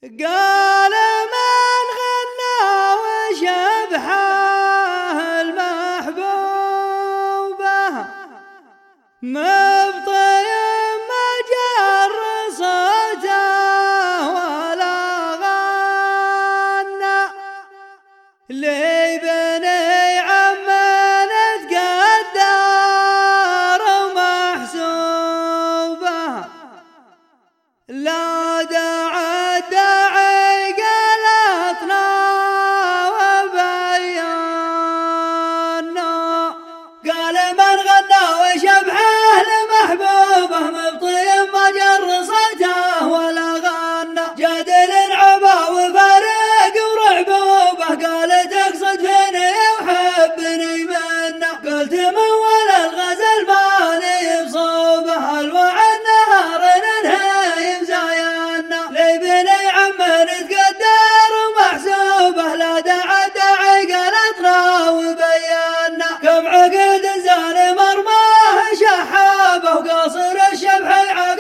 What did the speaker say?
قال من غنى وشبحه المحبوبة مبطل ما جر صوته ولا غنى لي بني عم نتقدر ومحسوبة لا داعي قلتنا وبينا قال من غنى وشبحه المحبوبة مبطي ما جر صوته ولا غنى جادل عبا وفارق ورعبوبة قال تقصد فيني وحبني منه قلت من ولا الغزل مالي بصوبه الوعد نهار ننهي مزايانا لي بني عم نتقدر ومحسوبه لا داعي قلتنا وبينا كم عقد زان مرماه شحابه وقاصر الشبح